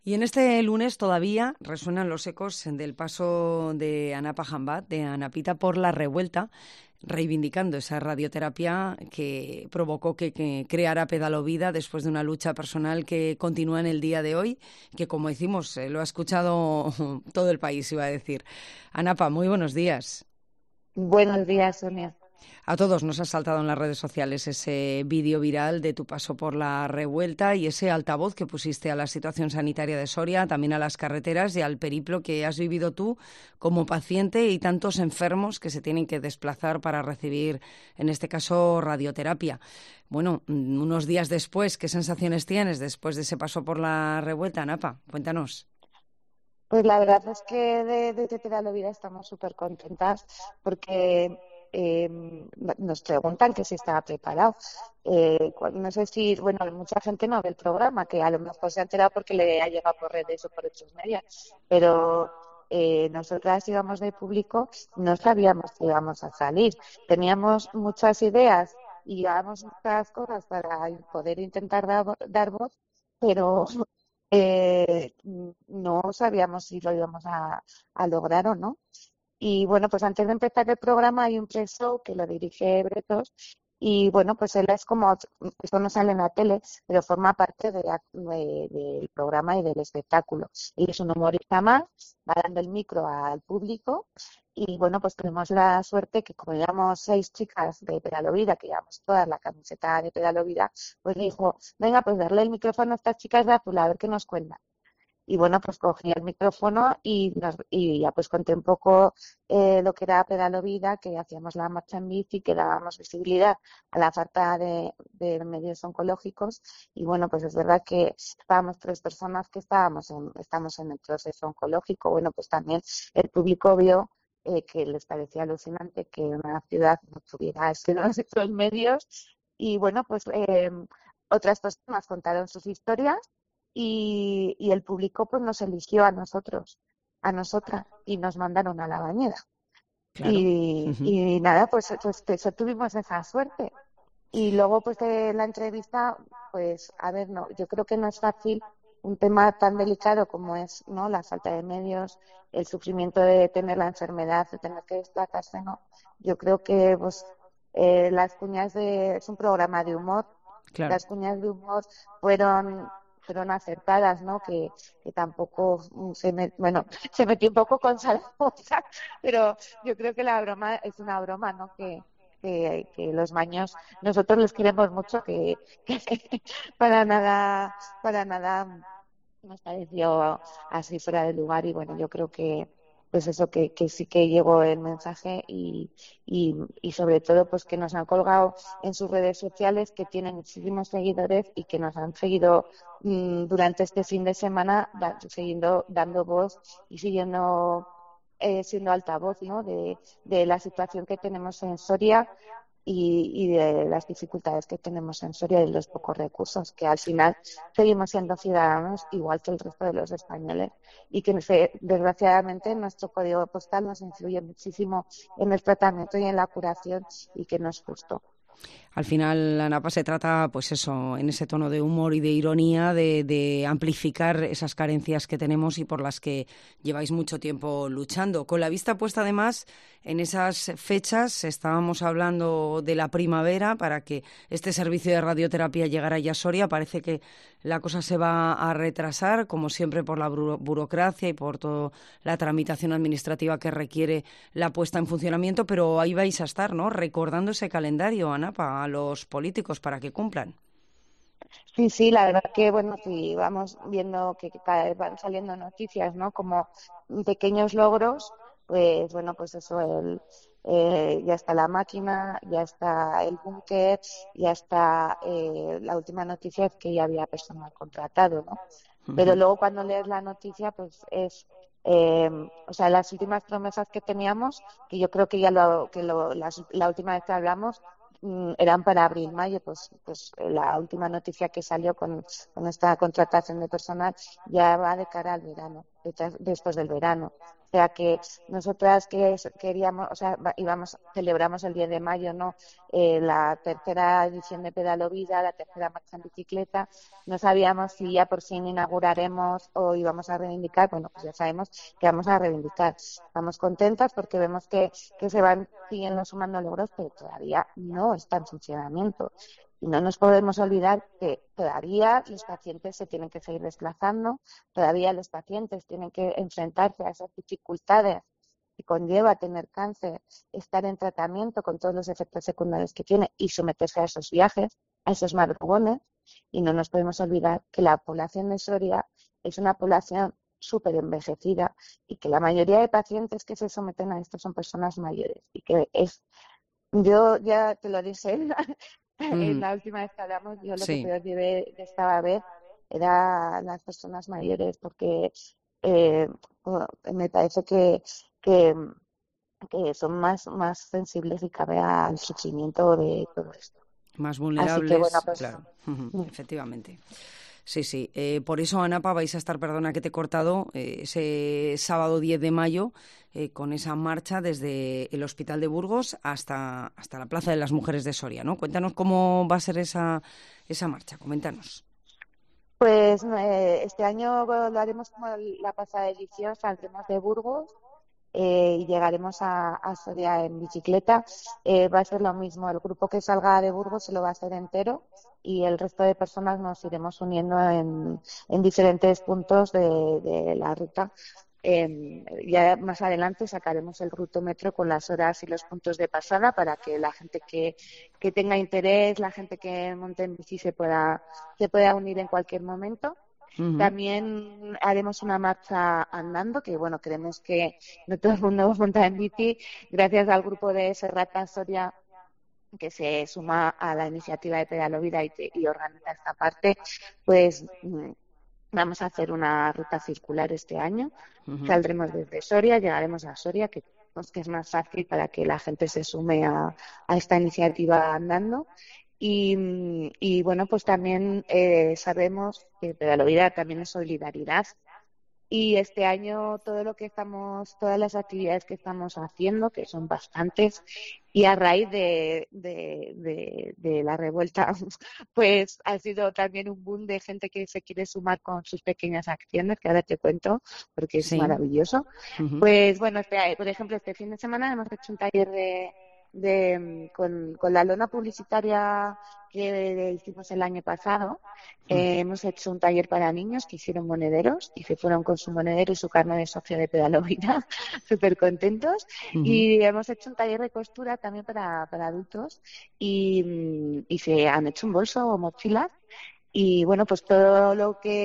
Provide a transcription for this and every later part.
Y en este lunes todavía resuenan los ecos del paso de Anapa Hambat, de Anapita, por la revuelta, reivindicando esa radioterapia que provocó que creara Pedalovida después de una lucha personal que continúa en el día de hoy, que como decimos, lo ha escuchado todo el país, iba a decir. Anapa, muy buenos días. Buenos días, Sonia. A todos nos ha saltado en las redes sociales ese vídeo viral de tu paso por la revuelta y ese altavoz que pusiste a la situación sanitaria de Soria, también a las carreteras y al periplo que has vivido tú como paciente y tantos enfermos que se tienen que desplazar para recibir, en este caso, radioterapia. Bueno, unos días después, ¿qué sensaciones tienes después de ese paso por la revuelta, Napa? Cuéntanos. Pues la verdad es que desde Te da la vida estamos súper contentas porque eh, nos preguntan que si estaba preparado. No sé si, bueno, mucha gente no ve el programa, que a lo mejor se ha enterado porque le ha llegado por redes o por otros medios, pero nosotras íbamos de público, no sabíamos que íbamos a salir. Teníamos muchas ideas y llevábamos muchas cosas para poder intentar dar voz, pero no sabíamos si lo íbamos a lograr o no. Y bueno, pues antes de empezar el programa hay un pre-show que lo dirige Bretos y bueno, pues él es como, eso no sale en la tele, pero forma parte del programa y del espectáculo. Y es un humorista más, va dando el micro al público y bueno, pues tenemos la suerte que como llevamos 6 chicas de Pedalovida, que llevamos todas la camiseta de Pedalovida, pues dijo, venga, pues darle el micrófono a estas chicas de azul a ver qué nos cuentan. Y bueno, pues cogí el micrófono y ya pues conté un poco lo que era Pedalovida, que hacíamos la marcha en bici, que dábamos visibilidad a la falta de medios oncológicos. Y bueno, pues es verdad que estábamos 3 personas que estamos en el proceso oncológico. Bueno, pues también el público vio que les parecía alucinante que una ciudad no tuviera estos medios. Y bueno, pues otras personas contaron sus historias y el público pues nos eligió a nosotros, a nosotras, y nos mandaron a la bañera. Claro. Y nada, pues eso, tuvimos esa suerte. Y luego pues de la entrevista, pues a ver, no, yo creo que no es fácil un tema tan delicado como es, ¿no?, la falta de medios, el sufrimiento de tener la enfermedad, de tener que desplazarse, ¿no? Yo creo que pues es un programa de humor, Claro. las cuñas de humor fueron acertadas, ¿no? Que tampoco bueno, se metió un poco con Zaragoza, pero yo creo que la broma es una broma, ¿no? Que los maños, nosotros les queremos mucho, que para nada nos pareció así fuera de lugar y bueno, yo creo que pues eso que sí que llegó el mensaje y sobre todo pues que nos han colgado en sus redes sociales, que tienen muchísimos seguidores y que nos han seguido durante este fin de semana siguiendo dando voz y siguiendo siendo altavoz, ¿no?, de la situación que tenemos en Soria y de las dificultades que tenemos en Soria y de los pocos recursos, que al final seguimos siendo ciudadanos igual que el resto de los españoles y que desgraciadamente nuestro código postal nos influye muchísimo en el tratamiento y en la curación y que no es justo. Al final, la Napa se trata, pues eso, en ese tono de humor y de ironía, de amplificar esas carencias que tenemos y por las que lleváis mucho tiempo luchando. Con la vista puesta, además, en esas fechas, estábamos hablando de la primavera para que este servicio de radioterapia llegara ya a Soria. Parece que la cosa se va a retrasar, como siempre, por la burocracia y por toda la tramitación administrativa que requiere la puesta en funcionamiento, pero ahí vais a estar, ¿no?, recordando ese calendario, ANAPA, a los políticos para que cumplan. Sí, sí, la verdad que, bueno, si vamos viendo que cada vez van saliendo noticias, ¿no?, como pequeños logros, pues bueno, pues eso, ya está la máquina, ya está el búnker, ya está la última noticia es que ya había personal contratado, ¿no? Pero luego cuando lees la noticia, pues o sea, las últimas promesas que teníamos, que yo creo que la última vez que hablamos eran para abril, mayo, pues la última noticia que salió con esta contratación de personal ya va de cara al verano. después del verano. O sea que nosotras que queríamos, o sea, celebramos el 10 de mayo, ¿no? La tercera edición de Pedalovida, la tercera marcha en bicicleta. No sabíamos si ya por fin inauguraremos o íbamos a reivindicar. Bueno, pues ya sabemos que vamos a reivindicar. Estamos contentas porque vemos que se van siguiendo sumando logros, pero todavía no está en funcionamiento. Y no nos podemos olvidar que todavía los pacientes se tienen que seguir desplazando, todavía los pacientes tienen que enfrentarse a esas dificultades que conlleva tener cáncer, estar en tratamiento con todos los efectos secundarios que tiene y someterse a esos viajes, a esos madrugones. Y no nos podemos olvidar que la población de Soria es una población súper envejecida y que la mayoría de pacientes que se someten a esto son personas mayores y que yo ya te lo dije en la última vez que hablamos, yo lo que Sí. peor llevé de esta vez era las personas mayores, porque me parece que, que son más sensibles y cabe al sufrimiento de todo esto. Más Así que bueno, vulnerables, pues claro, efectivamente. Sí, sí. Por eso, Anapa, vais a estar, perdona que te he cortado, ese sábado 10 de mayo con esa marcha desde el Hospital de Burgos hasta la Plaza de las Mujeres de Soria, ¿no? Cuéntanos cómo va a ser esa marcha, coméntanos. pues este año lo haremos como la pasada edición, saldremos de Burgos y llegaremos a Soria en bicicleta. Va a ser lo mismo, el grupo que salga de Burgos se lo va a hacer entero y el resto de personas nos iremos uniendo en diferentes puntos de la ruta. Ya más adelante sacaremos el rutómetro con las horas y los puntos de pasada para que la gente que tenga interés, la gente que monte en bici se pueda unir en cualquier momento. Uh-huh. También haremos una marcha andando, que bueno, creemos que no todo el mundo monta en bici, gracias al grupo de Serrata Soria que se suma a la iniciativa de Pedalovida y organiza esta parte, pues vamos a hacer una ruta circular este año. Uh-huh. Saldremos desde Soria, llegaremos a Soria, que es más fácil para que la gente se sume a esta iniciativa andando. Y bueno, pues también sabemos que Pedalovida también es solidaridad. Y este año todas las actividades que estamos haciendo, que son bastantes, y a raíz de la revuelta, pues ha sido también un boom de gente que se quiere sumar con sus pequeñas acciones, que ahora te cuento, porque es Sí. maravilloso. Uh-huh. Pues bueno, por ejemplo, este fin de semana hemos hecho un taller con la lona publicitaria que hicimos el año pasado. Hemos hecho un taller para niños que hicieron monederos y se fueron con su monedero y su carnet de socio de Pedalovida, súper contentos. Uh-huh. Y hemos hecho un taller de costura también para adultos y se han hecho un bolso o mochilas. Y bueno, pues todo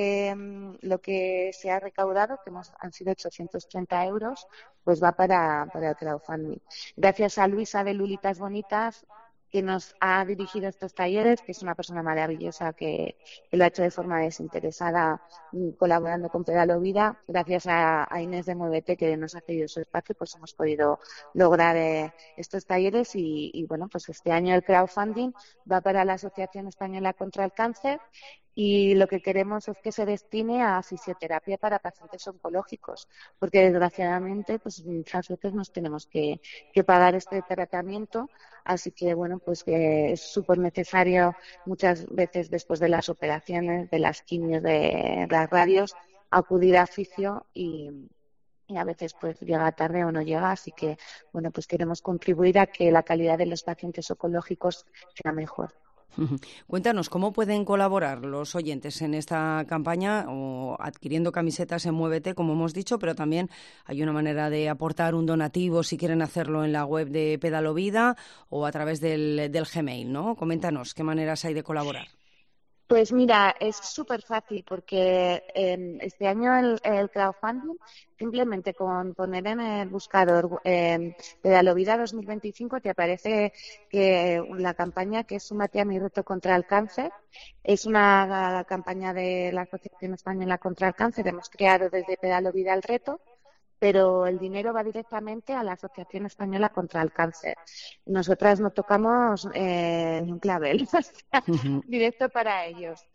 lo que se ha recaudado, han sido 830 euros, pues va para el crowdfunding. Gracias a Luisa de Lulitas Bonitas, que nos ha dirigido estos talleres, que es una persona maravillosa que lo ha hecho de forma desinteresada, colaborando con Pedalovida. Gracias a Inés de Muévete, que nos ha cedido su espacio, pues hemos podido lograr estos talleres y bueno, pues este año el crowdfunding va para la Asociación Española contra el Cáncer y lo que queremos es que se destine a fisioterapia para pacientes oncológicos, porque desgraciadamente pues muchas veces nos tenemos que pagar este tratamiento, así que bueno, pues que es súper necesario muchas veces después de las operaciones, de las quimios, de las radios, acudir a fisio y a veces pues llega tarde o no llega, así que bueno, pues queremos contribuir a que la calidad de los pacientes oncológicos sea mejor. Ujú. Cuéntanos, ¿cómo pueden colaborar los oyentes en esta campaña o adquiriendo camisetas en Muévete, como hemos dicho, pero también hay una manera de aportar un donativo si quieren hacerlo en la web de Pedalovida o a través del Gmail, ¿no? Coméntanos, ¿qué maneras hay de colaborar? Pues mira, es súper fácil porque este año el crowdfunding, simplemente con poner en el buscador Pedalovida 2025 te aparece que la campaña que es Súmate a mi reto contra el cáncer es una campaña de la Asociación Española contra el Cáncer. Hemos creado desde Pedalovida el reto, pero el dinero va directamente a la Asociación Española contra el Cáncer. Nosotras no tocamos ni un clavel, o sea, Ujú. directo para ellos.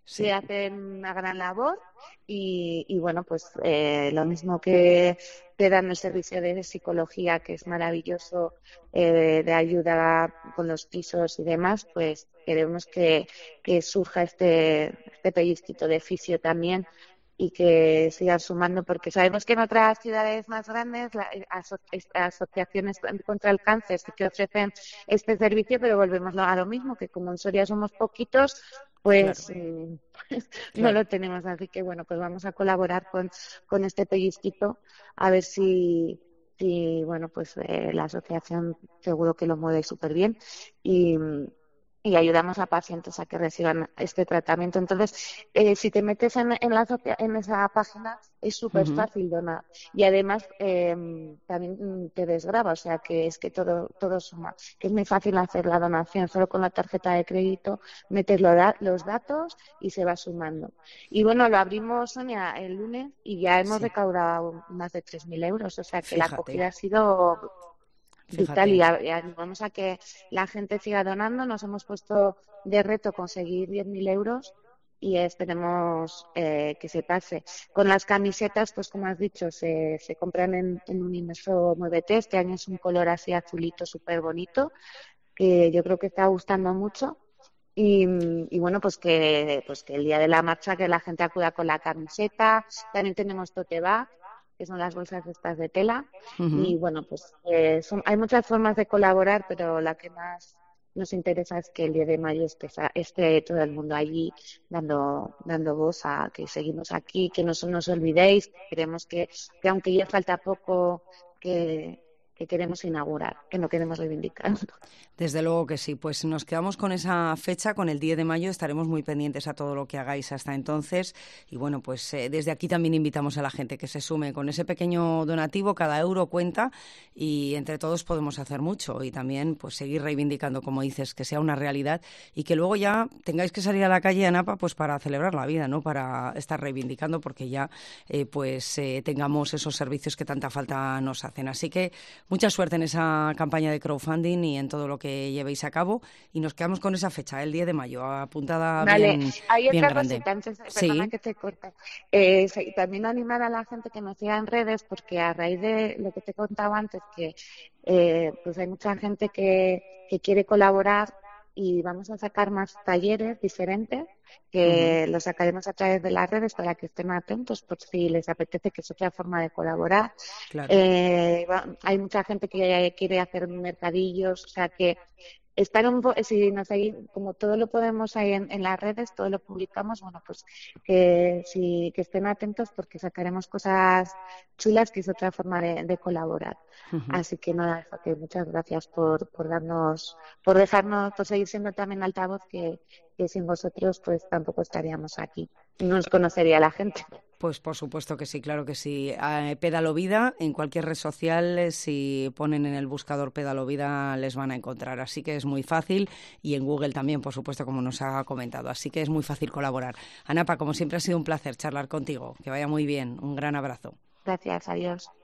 que hacen una gran labor y bueno, pues lo mismo que te dan el servicio de psicología, que es maravilloso, de ayuda con los pisos y demás, pues queremos que surja este pellizquito de fisio también y que sigan sumando, porque sabemos que en otras ciudades más grandes asociaciones contra el cáncer sí que ofrecen este servicio, pero volvemos a lo mismo, que como en Soria somos poquitos, pues Claro. no Claro. lo tenemos. Así que bueno, pues vamos a colaborar con este pellizquito a ver si bueno, pues la asociación seguro que lo mueve súper bien y, y ayudamos a pacientes a que reciban este tratamiento. Entonces, si te metes en esa página, es súper Ujú. fácil donar. Y además, también te desgrava, o sea, que es que todo suma. Que es muy fácil hacer la donación, solo con la tarjeta de crédito metes los datos y se va sumando. Y bueno, lo abrimos, Sonia, el lunes y ya hemos Sí, recaudado más de 3.000 euros, o sea, que la fíjate, acogida ha sido brutal fíjate. y animamos a que la gente siga donando. Nos hemos puesto de reto conseguir 10.000 euros y esperemos que se pase. Con las camisetas, pues como has dicho, se compran en Universo Muévete. Este año es un color así azulito súper bonito, que yo creo que está gustando mucho. Y bueno, pues que el día de la marcha que la gente acuda con la camiseta. También tenemos tote bag, que son las bolsas estas de tela. Ujú. Y bueno, pues hay muchas formas de colaborar, pero la que más nos interesa es que el 10 de mayo esté todo el mundo allí dando voz a que seguimos aquí, que no nos olvidéis. Queremos que aunque ya falta poco, que, que queremos inaugurar, que no queremos reivindicar. Desde luego que sí, pues nos quedamos con esa fecha, con el 10 de mayo, estaremos muy pendientes a todo lo que hagáis hasta entonces y bueno, pues desde aquí también invitamos a la gente que se sume con ese pequeño donativo, cada euro cuenta y entre todos podemos hacer mucho y también pues seguir reivindicando, como dices, que sea una realidad y que luego ya tengáis que salir a la calle, Anapa, pues para celebrar la vida, ¿no? Para estar reivindicando porque ya tengamos esos servicios que tanta falta nos hacen. Así que mucha suerte en esa campaña de crowdfunding y en todo lo que llevéis a cabo y nos quedamos con esa fecha, el 10 de mayo, apuntada Vale, bien, hay bien otra grande. cosita, antes, perdona Sí. que te corte. Sí, también animar a la gente que nos siga en redes, porque a raíz de lo que te contaba antes, que pues hay mucha gente que quiere colaborar y vamos a sacar más talleres diferentes, Ujú. que los sacaremos a través de las redes para que estén atentos por si les apetece, que es otra forma de colaborar. Claro. Hay mucha gente que quiere hacer mercadillos, o sea que estar si nos seguís, como todo lo podemos ahí en las redes, todo lo publicamos, bueno, pues que estén atentos porque sacaremos cosas chulas, que es otra forma de colaborar. Ujú. Así que nada, eso, que muchas gracias por dejarnos, por seguir siendo también altavoz, que sin vosotros pues tampoco estaríamos aquí. No nos conocería la gente. Pues por supuesto que sí, claro que sí. Pédalo Vida, en cualquier red social, si ponen en el buscador Pédalo Vida, les van a encontrar. Así que es muy fácil y en Google también, por supuesto, como nos ha comentado. Así que es muy fácil colaborar. Anapa, como siempre ha sido un placer charlar contigo. Que vaya muy bien. Un gran abrazo. Gracias, adiós.